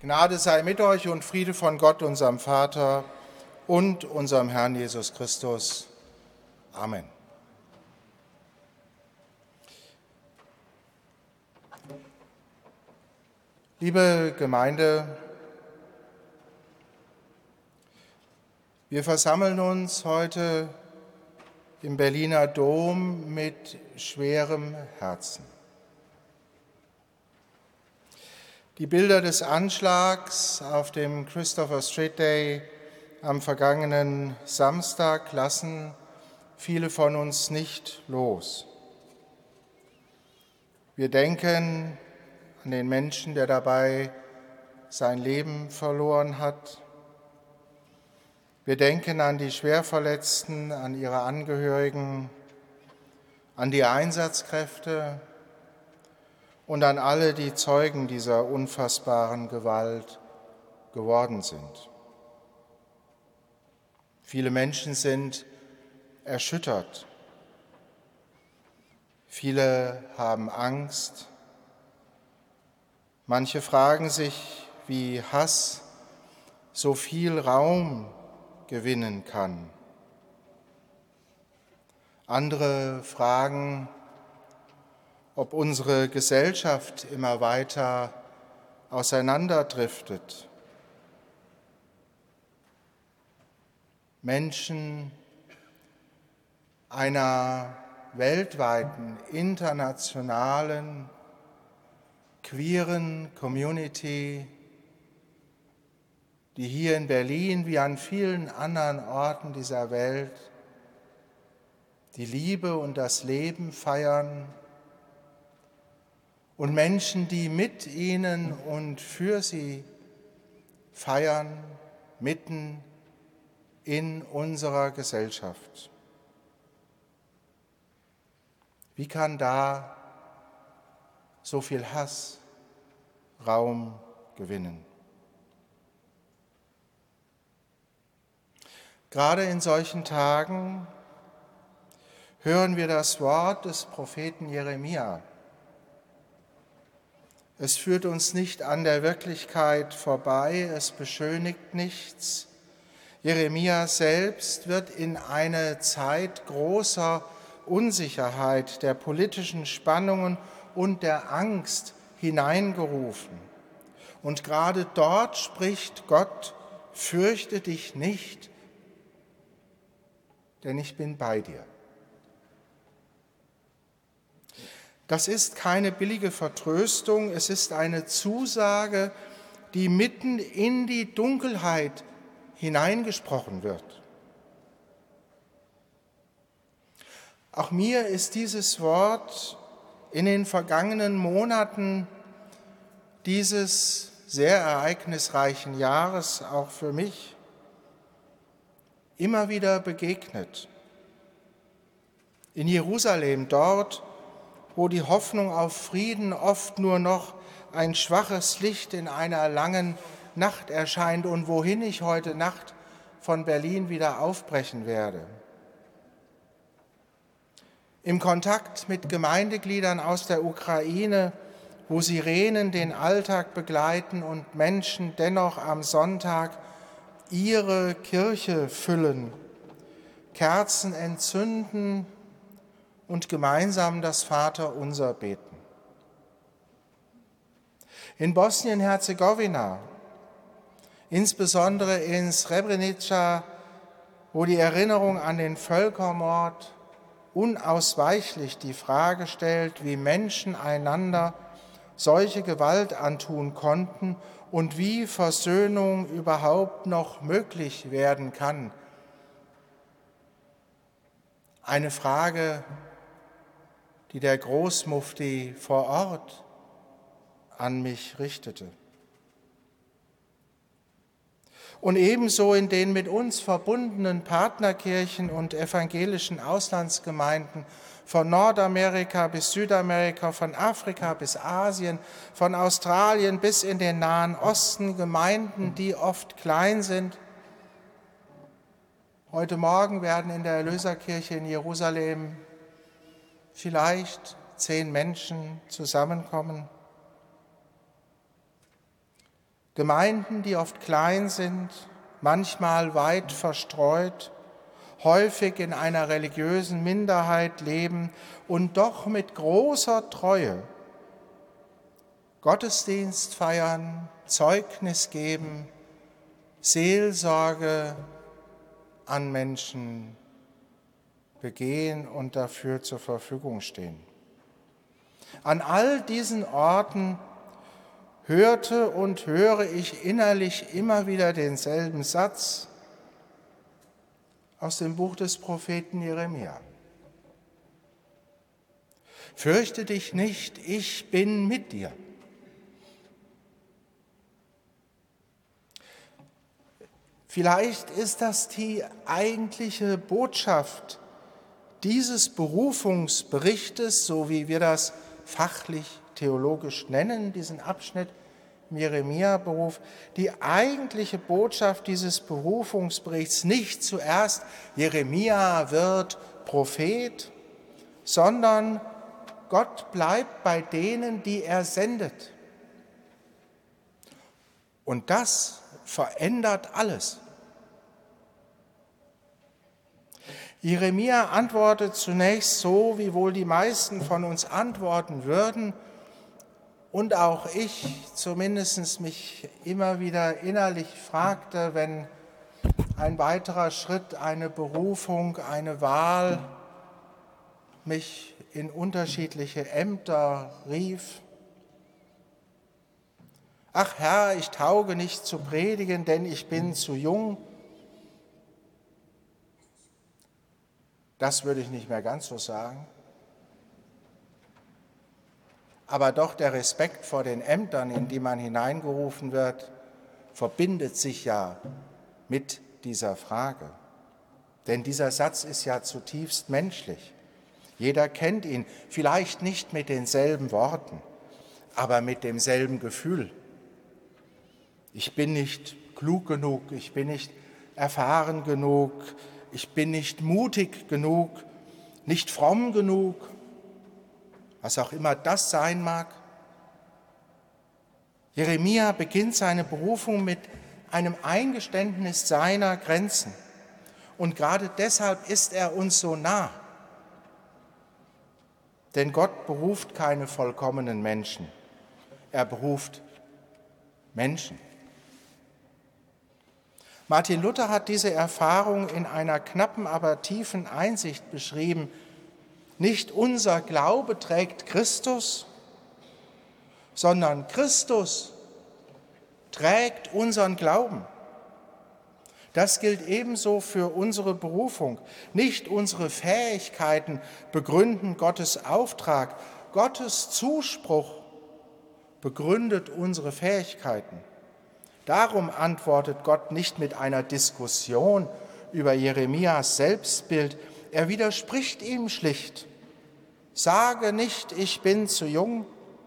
Gnade sei mit euch und Friede von Gott, unserem Vater und unserem Herrn Jesus Christus. Amen. Liebe Gemeinde, wir versammeln uns heute im Berliner Dom mit schwerem Herzen. Die Bilder des Anschlags auf dem Christopher Street Day am vergangenen Samstag lassen viele von uns nicht los. Wir denken an den Menschen, der dabei sein Leben verloren hat. Wir denken an die Schwerverletzten, an ihre Angehörigen, an die Einsatzkräfte und an alle, die Zeugen dieser unfassbaren Gewalt geworden sind. Viele Menschen sind erschüttert. Viele haben Angst. Manche fragen sich, wie Hass so viel Raum gewinnen kann. Andere fragen, ob unsere Gesellschaft immer weiter auseinanderdriftet. Menschen einer weltweiten, internationalen, queeren Community, die hier in Berlin wie an vielen anderen Orten dieser Welt die Liebe und das Leben feiern, und Menschen, die mit ihnen und für sie feiern, mitten in unserer Gesellschaft. Wie kann da so viel Hass Raum gewinnen? Gerade in solchen Tagen hören wir das Wort des Propheten Jeremia. Es führt uns nicht an der Wirklichkeit vorbei, es beschönigt nichts. Jeremia selbst wird in eine Zeit großer Unsicherheit, der politischen Spannungen und der Angst hineingerufen. Und gerade dort spricht Gott: Fürchte dich nicht, denn ich bin bei dir. Das ist keine billige Vertröstung, es ist eine Zusage, die mitten in die Dunkelheit hineingesprochen wird. Auch mir ist dieses Wort in den vergangenen Monaten dieses sehr ereignisreichen Jahres, auch für mich, immer wieder begegnet. In Jerusalem, dort, wo die Hoffnung auf Frieden oft nur noch ein schwaches Licht in einer langen Nacht erscheint und wohin ich heute Nacht von Berlin wieder aufbrechen werde. Im Kontakt mit Gemeindegliedern aus der Ukraine, wo Sirenen den Alltag begleiten und Menschen dennoch am Sonntag ihre Kirche füllen, Kerzen entzünden und gemeinsam das Vaterunser beten. In Bosnien-Herzegowina, insbesondere in Srebrenica, wo die Erinnerung an den Völkermord unausweichlich die Frage stellt, wie Menschen einander solche Gewalt antun konnten und wie Versöhnung überhaupt noch möglich werden kann. Eine Frage, die der Großmufti vor Ort an mich richtete. Und ebenso in den mit uns verbundenen Partnerkirchen und evangelischen Auslandsgemeinden von Nordamerika bis Südamerika, von Afrika bis Asien, von Australien bis in den Nahen Osten, Gemeinden, die oft klein sind. Heute Morgen werden in der Erlöserkirche in Jerusalem vielleicht 10 Menschen zusammenkommen. Gemeinden, die oft klein sind, manchmal weit verstreut, häufig in einer religiösen Minderheit leben und doch mit großer Treue Gottesdienst feiern, Zeugnis geben, Seelsorge an Menschen begehen und dafür zur Verfügung stehen. An all diesen Orten hörte und höre ich innerlich immer wieder denselben Satz aus dem Buch des Propheten Jeremia. Fürchte dich nicht, ich bin mit dir. Vielleicht ist das die eigentliche Botschaft dieses Berufungsberichtes, so wie wir das fachlich theologisch nennen, diesen Abschnitt im Jeremia-Beruf, die eigentliche Botschaft dieses Berufungsberichts nicht zuerst, Jeremia wird Prophet, sondern Gott bleibt bei denen, die er sendet. Und das verändert alles. Jeremia antwortet zunächst so, wie wohl die meisten von uns antworten würden und auch ich zumindest mich immer wieder innerlich fragte, wenn ein weiterer Schritt, eine Berufung, eine Wahl mich in unterschiedliche Ämter rief. Ach Herr, ich tauge nicht zu predigen, denn ich bin zu jung. Das würde ich nicht mehr ganz so sagen. Aber doch der Respekt vor den Ämtern, in die man hineingerufen wird, verbindet sich ja mit dieser Frage. Denn dieser Satz ist ja zutiefst menschlich. Jeder kennt ihn, vielleicht nicht mit denselben Worten, aber mit demselben Gefühl. Ich bin nicht klug genug, ich bin nicht erfahren genug, ich bin nicht mutig genug, nicht fromm genug, was auch immer das sein mag. Jeremia beginnt seine Berufung mit einem Eingeständnis seiner Grenzen. Und gerade deshalb ist er uns so nah. Denn Gott beruft keine vollkommenen Menschen. Er beruft Menschen. Martin Luther hat diese Erfahrung in einer knappen, aber tiefen Einsicht beschrieben. Nicht unser Glaube trägt Christus, sondern Christus trägt unseren Glauben. Das gilt ebenso für unsere Berufung. Nicht unsere Fähigkeiten begründen Gottes Auftrag. Gottes Zuspruch begründet unsere Fähigkeiten. Darum antwortet Gott nicht mit einer Diskussion über Jeremias Selbstbild. Er widerspricht ihm schlicht. Sage nicht, ich bin zu jung.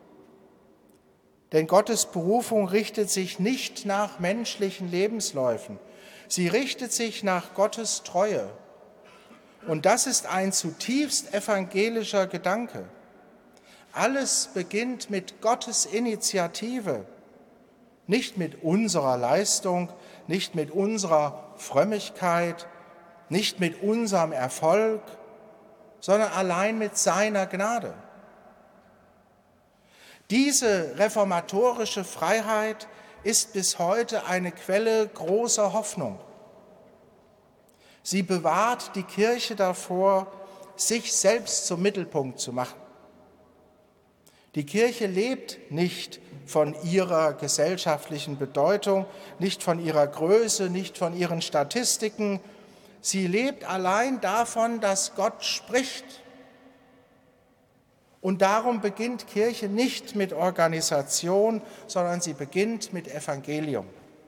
Denn Gottes Berufung richtet sich nicht nach menschlichen Lebensläufen. Sie richtet sich nach Gottes Treue. Und das ist ein zutiefst evangelischer Gedanke. Alles beginnt mit Gottes Initiative. Nicht mit unserer Leistung, nicht mit unserer Frömmigkeit, nicht mit unserem Erfolg, sondern allein mit seiner Gnade. Diese reformatorische Freiheit ist bis heute eine Quelle großer Hoffnung. Sie bewahrt die Kirche davor, sich selbst zum Mittelpunkt zu machen. Die Kirche lebt nicht von ihrer gesellschaftlichen Bedeutung, nicht von ihrer Größe, nicht von ihren Statistiken. Sie lebt allein davon, dass Gott spricht. Und darum beginnt Kirche nicht mit Organisation, sondern sie beginnt mit Evangelium.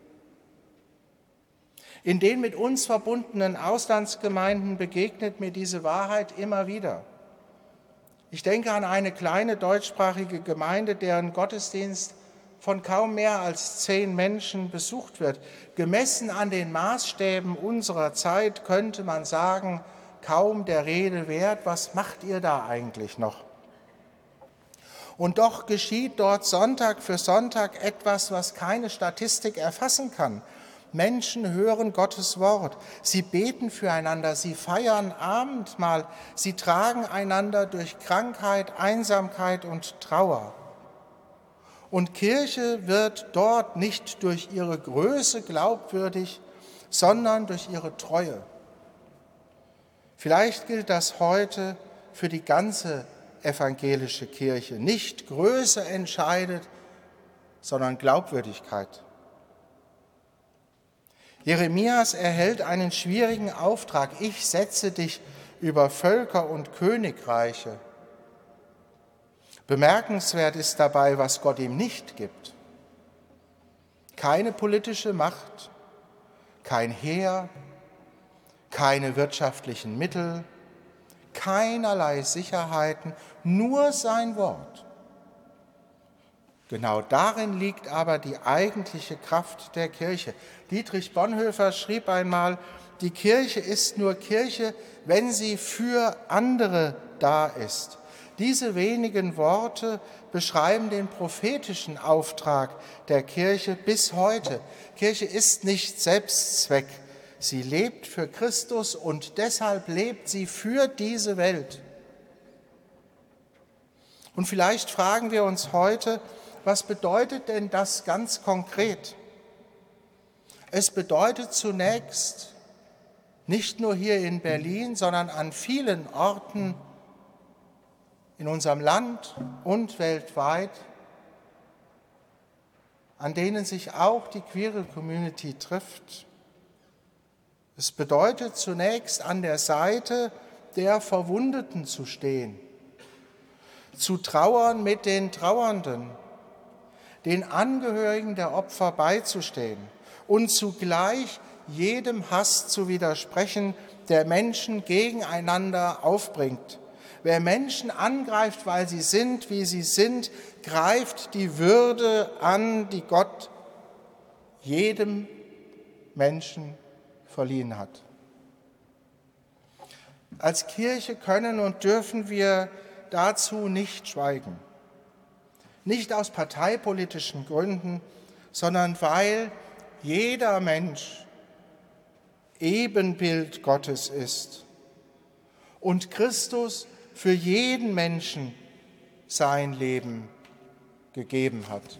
In den mit uns verbundenen Auslandsgemeinden begegnet mir diese Wahrheit immer wieder. Ich denke an eine kleine deutschsprachige Gemeinde, deren Gottesdienst von kaum mehr als 10 Menschen besucht wird. Gemessen an den Maßstäben unserer Zeit könnte man sagen, kaum der Rede wert, was macht ihr da eigentlich noch? Und doch geschieht dort Sonntag für Sonntag etwas, was keine Statistik erfassen kann. Menschen hören Gottes Wort, sie beten füreinander, sie feiern Abendmahl, sie tragen einander durch Krankheit, Einsamkeit und Trauer. Und Kirche wird dort nicht durch ihre Größe glaubwürdig, sondern durch ihre Treue. Vielleicht gilt das heute für die ganze evangelische Kirche. Nicht Größe entscheidet, sondern Glaubwürdigkeit. Jeremias erhält einen schwierigen Auftrag. Ich setze dich über Völker und Königreiche. Bemerkenswert ist dabei, was Gott ihm nicht gibt. Keine politische Macht, kein Heer, keine wirtschaftlichen Mittel, keinerlei Sicherheiten, nur sein Wort. Genau darin liegt aber die eigentliche Kraft der Kirche. Dietrich Bonhoeffer schrieb einmal, die Kirche ist nur Kirche, wenn sie für andere da ist. Diese wenigen Worte beschreiben den prophetischen Auftrag der Kirche bis heute. Kirche ist nicht Selbstzweck. Sie lebt für Christus und deshalb lebt sie für diese Welt. Und vielleicht fragen wir uns heute, was bedeutet denn das ganz konkret? Es bedeutet zunächst, nicht nur hier in Berlin, sondern an vielen Orten in unserem Land und weltweit, an denen sich auch die queere Community trifft. Es bedeutet zunächst, an der Seite der Verwundeten zu stehen, zu trauern mit den Trauernden, den Angehörigen der Opfer beizustehen und zugleich jedem Hass zu widersprechen, der Menschen gegeneinander aufbringt. Wer Menschen angreift, weil sie sind, wie sie sind, greift die Würde an, die Gott jedem Menschen verliehen hat. Als Kirche können und dürfen wir dazu nicht schweigen. Nicht aus parteipolitischen Gründen, sondern weil jeder Mensch Ebenbild Gottes ist und Christus für jeden Menschen sein Leben gegeben hat.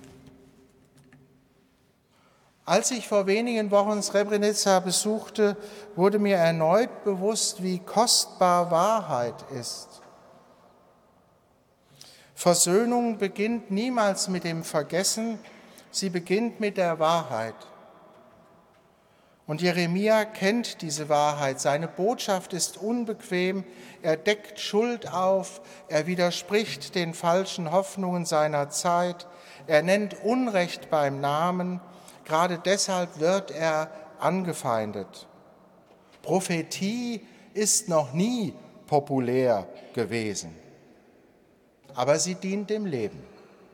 Als ich vor wenigen Wochen Srebrenica besuchte, wurde mir erneut bewusst, wie kostbar Wahrheit ist. Versöhnung beginnt niemals mit dem Vergessen, sie beginnt mit der Wahrheit. Und Jeremia kennt diese Wahrheit. Seine Botschaft ist unbequem, er deckt Schuld auf, er widerspricht den falschen Hoffnungen seiner Zeit, er nennt Unrecht beim Namen, gerade deshalb wird er angefeindet. Prophetie ist noch nie populär gewesen, aber sie dient dem Leben.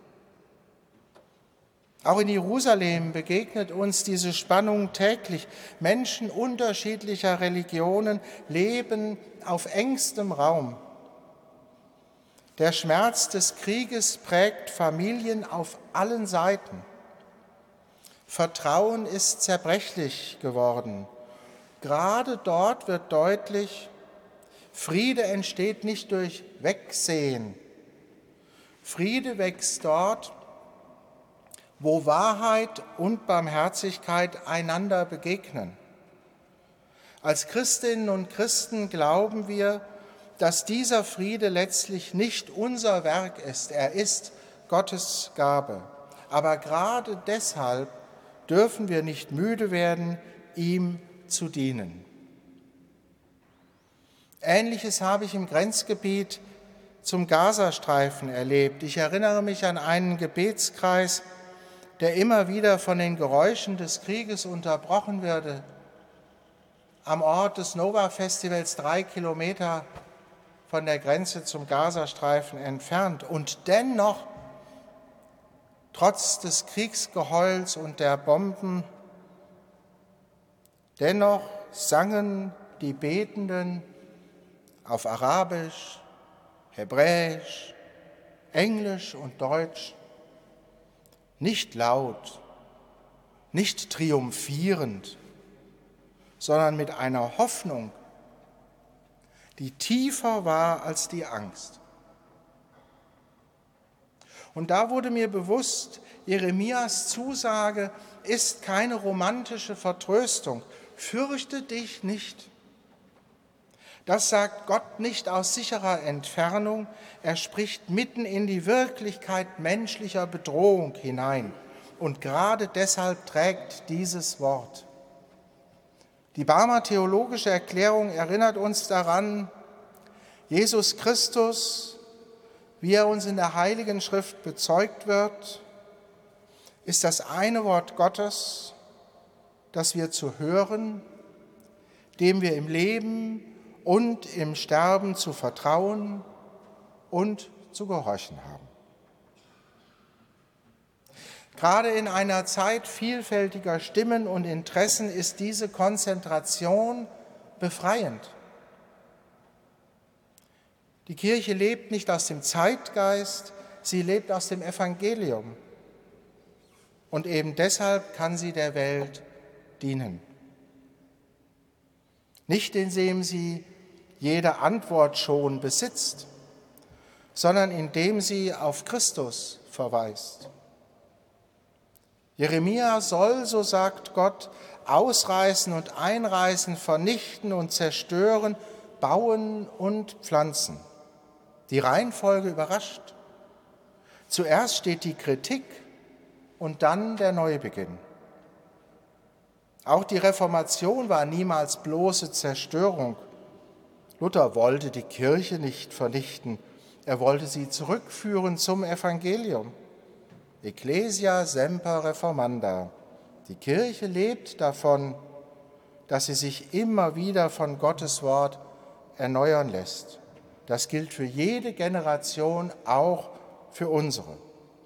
Auch in Jerusalem begegnet uns diese Spannung täglich. Menschen unterschiedlicher Religionen leben auf engstem Raum. Der Schmerz des Krieges prägt Familien auf allen Seiten. Vertrauen ist zerbrechlich geworden. Gerade dort wird deutlich, Friede entsteht nicht durch Wegsehen. Friede wächst dort, wo Wahrheit und Barmherzigkeit einander begegnen. Als Christinnen und Christen glauben wir, dass dieser Friede letztlich nicht unser Werk ist, er ist Gottes Gabe. Aber gerade deshalb dürfen wir nicht müde werden, ihm zu dienen. Ähnliches habe ich im Grenzgebiet zum Gazastreifen erlebt. Ich erinnere mich an einen Gebetskreis, der immer wieder von den Geräuschen des Krieges unterbrochen wurde. Am Ort des Nova-Festivals 3 Kilometer von der Grenze zum Gazastreifen entfernt. Und dennoch, trotz des Kriegsgeheuls und der Bomben, dennoch sangen die Betenden auf Arabisch, Hebräisch, Englisch und Deutsch, nicht laut, nicht triumphierend, sondern mit einer Hoffnung, die tiefer war als die Angst. Und da wurde mir bewusst, Jeremias Zusage ist keine romantische Vertröstung. Fürchte dich nicht. Das sagt Gott nicht aus sicherer Entfernung. Er spricht mitten in die Wirklichkeit menschlicher Bedrohung hinein. Und gerade deshalb trägt dieses Wort. Die Barmer theologische Erklärung erinnert uns daran, Jesus Christus, wie er uns in der Heiligen Schrift bezeugt wird, ist das eine Wort Gottes, das wir zu hören, dem wir im Leben und im Sterben zu vertrauen und zu gehorchen haben. Gerade in einer Zeit vielfältiger Stimmen und Interessen ist diese Konzentration befreiend. Die Kirche lebt nicht aus dem Zeitgeist, sie lebt aus dem Evangelium. Und eben deshalb kann sie der Welt dienen. Nicht indem sie jede Antwort schon besitzt, sondern indem sie auf Christus verweist. Jeremia soll, so sagt Gott, ausreißen und einreißen, vernichten und zerstören, bauen und pflanzen. Die Reihenfolge überrascht. Zuerst steht die Kritik und dann der Neubeginn. Auch die Reformation war niemals bloße Zerstörung. Luther wollte die Kirche nicht vernichten, er wollte sie zurückführen zum Evangelium. Ecclesia semper reformanda. Die Kirche lebt davon, dass sie sich immer wieder von Gottes Wort erneuern lässt. Das gilt für jede Generation, auch für unsere.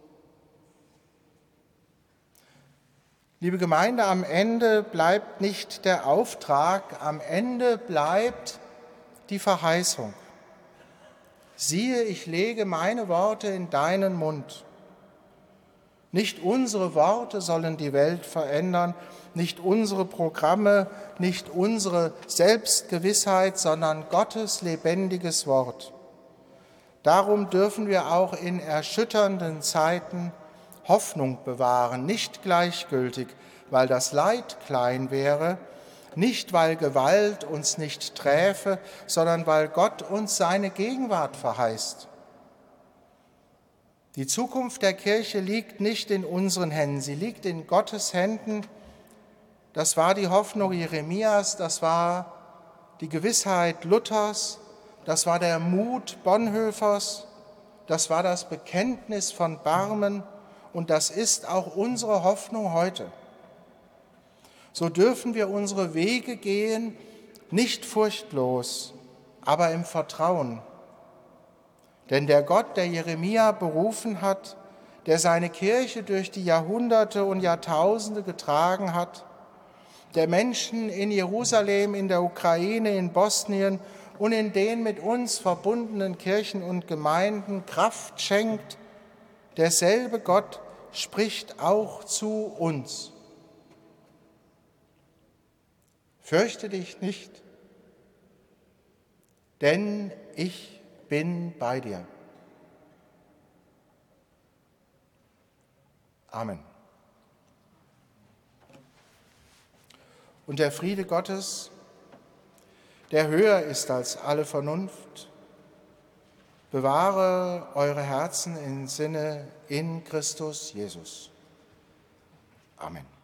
Liebe Gemeinde, am Ende bleibt nicht der Auftrag, am Ende bleibt die Verheißung. Siehe, ich lege meine Worte in deinen Mund. Nicht unsere Worte sollen die Welt verändern, nicht unsere Programme, nicht unsere Selbstgewissheit, sondern Gottes lebendiges Wort. Darum dürfen wir auch in erschütternden Zeiten Hoffnung bewahren, nicht gleichgültig, weil das Leid klein wäre, nicht weil Gewalt uns nicht träfe, sondern weil Gott uns seine Gegenwart verheißt. Die Zukunft der Kirche liegt nicht in unseren Händen, sie liegt in Gottes Händen. Das war die Hoffnung Jeremias, das war die Gewissheit Luthers, das war der Mut Bonhoeffers, das war das Bekenntnis von Barmen und das ist auch unsere Hoffnung heute. So dürfen wir unsere Wege gehen, nicht furchtlos, aber im Vertrauen. Denn der Gott, der Jeremia berufen hat, der seine Kirche durch die Jahrhunderte und Jahrtausende getragen hat, der Menschen in Jerusalem, in der Ukraine, in Bosnien und in den mit uns verbundenen Kirchen und Gemeinden Kraft schenkt, derselbe Gott spricht auch zu uns. Fürchte dich nicht, denn ich bin bei dir. Amen. Und der Friede Gottes, der höher ist als alle Vernunft, bewahre eure Herzen im Sinne in Christus Jesus. Amen.